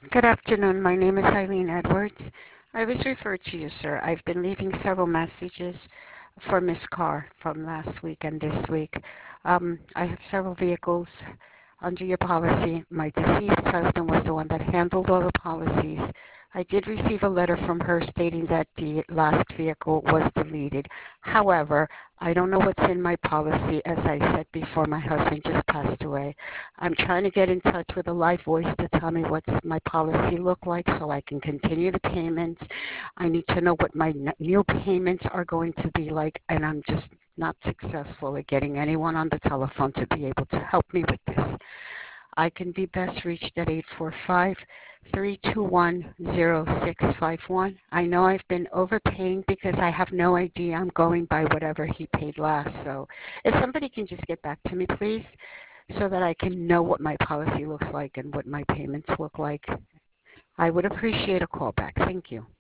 Good afternoon. My name is Eileen Edwards. I was referred to you, sir. I've been leaving several messages for Miss Carr from last week and this week. I have several vehicles under your policy. My deceased husband was the one that handled all the policies. I did receive a letter from her stating that the last vehicle was deleted. However, I don't know what's in my policy. As I said before, my husband just passed away. I'm trying to get in touch with a live voice to tell me what's my policy look like so I can continue the payments. I need to know what my new payments are going to be like, and I'm just not successful at getting anyone on the telephone to be able to help me with this. I can be best reached at 845-321-0651. I know I've been overpaying because I have no idea. I'm going by whatever he paid last. So if somebody can just get back to me, please, so that I can know what my policy looks like and what my payments look like, I would appreciate a call back. Thank you.